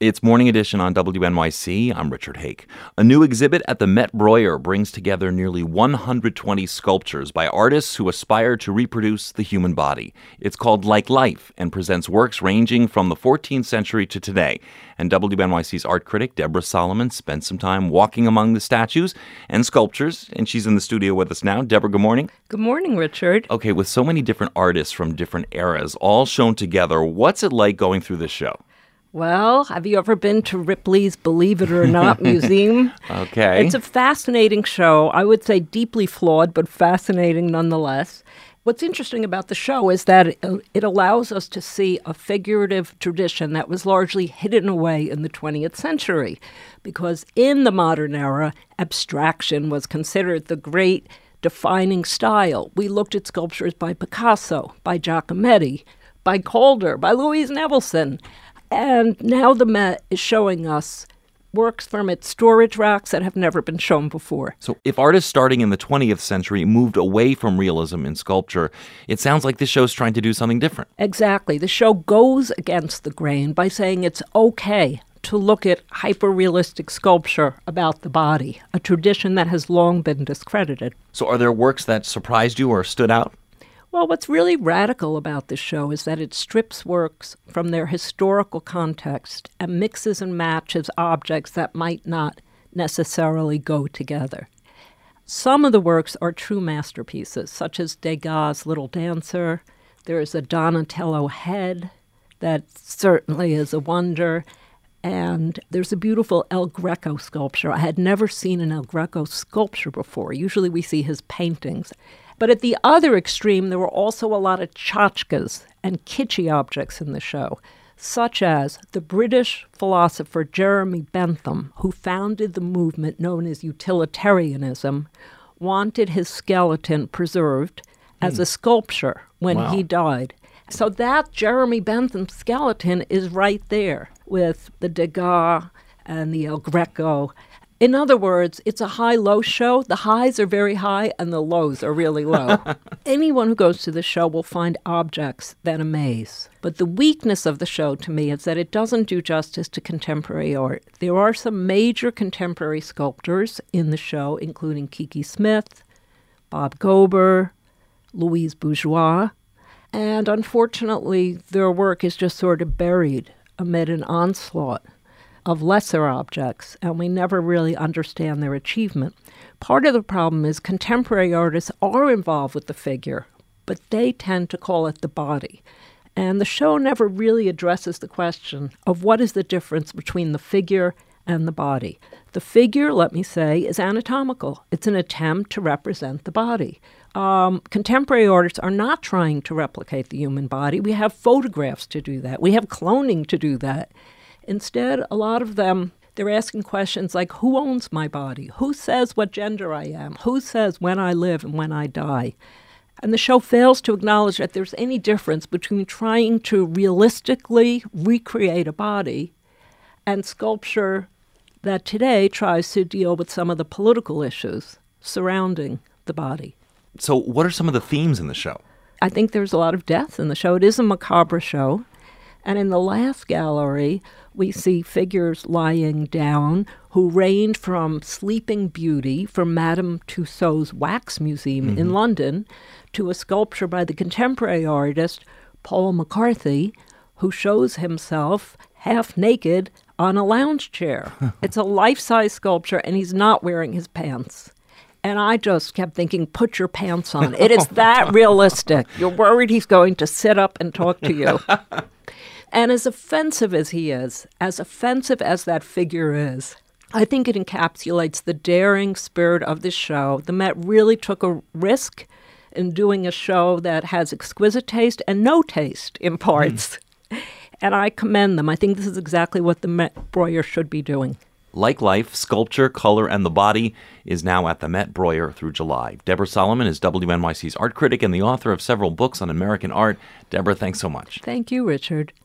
It's Morning Edition on WNYC. I'm Richard Hake. A new exhibit at the Met Breuer brings together nearly 120 sculptures by artists who aspire to reproduce the human body. It's called Like Life and presents works ranging from the 14th century to today. And WNYC's art critic, Deborah Solomon, spent some time walking among the statues and sculptures, and she's in the studio with us now. Deborah, good morning. Good morning, Richard. Okay, with so many different artists from different eras all shown together, what's it like going through this show? Well, have you ever been to Ripley's Believe It or Not Museum? Okay. It's a fascinating show. I would say deeply flawed, but fascinating nonetheless. What's interesting about the show is that it allows us to see a figurative tradition that was largely hidden away in the 20th century. Because in the modern era, abstraction was considered the great defining style. We looked at sculptures by Picasso, by Giacometti, by Calder, by Louise Nevelson. And now the Met is showing us works from its storage racks that have never been shown before. So if artists starting in the 20th century moved away from realism in sculpture, it sounds like this show's trying to do something different. Exactly. The show goes against the grain by saying it's okay to look at hyper-realistic sculpture about the body, a tradition that has long been discredited. So are there works that surprised you or stood out? Well, what's really radical about this show is that it strips works from their historical context and mixes and matches objects that might not necessarily go together. Some of the works are true masterpieces, such as Degas' Little Dancer. There is a Donatello head that certainly is a wonder. And there's a beautiful El Greco sculpture. I had never seen an El Greco sculpture before. Usually we see his paintings. But at the other extreme, there were also a lot of tchotchkes and kitschy objects in the show, such as the British philosopher Jeremy Bentham, who founded the movement known as utilitarianism, wanted his skeleton preserved as a sculpture when he died. So that Jeremy Bentham skeleton is right there with the Degas and the El Greco. In other words, it's a high-low show. The highs are very high and the lows are really low. Anyone who goes to the show will find objects that amaze. But the weakness of the show to me is that it doesn't do justice to contemporary art. There are some major contemporary sculptors in the show, including Kiki Smith, Bob Gober, Louise Bourgeois. And unfortunately, their work is just sort of buried amid an onslaught of lesser objects, and we never really understand their achievement. Part of the problem is contemporary artists are involved with the figure, but they tend to call it the body. And the show never really addresses the question of what is the difference between the figure and the body. The figure, let me say, is anatomical. It's an attempt to represent the body. Contemporary artists are not trying to replicate the human body. We have photographs to do that. We have cloning to do that. Instead, a lot of them, they're asking questions like, who owns my body? Who says what gender I am? Who says when I live and when I die? And the show fails to acknowledge that there's any difference between trying to realistically recreate a body and sculpture that today tries to deal with some of the political issues surrounding the body. So what are some of the themes in the show? I think there's a lot of death in the show. It is a macabre show. And in the last gallery, we see figures lying down who range from Sleeping Beauty from Madame Tussauds Wax Museum in London to a sculpture by the contemporary artist Paul McCarthy, who shows himself half naked on a lounge chair. It's a life-size sculpture, and he's not wearing his pants. And I just kept thinking, put your pants on. It is that realistic. You're worried he's going to sit up and talk to you. And as offensive as he is, as offensive as that figure is, I think it encapsulates the daring spirit of this show. The Met really took a risk in doing a show that has exquisite taste and no taste in parts. And I commend them. I think this is exactly what the Met Breuer should be doing. Like Life, Sculpture, Color, and the Body is now at the Met Breuer through July. Deborah Solomon is WNYC's art critic and the author of several books on American art. Deborah, thanks so much. Thank you, Richard.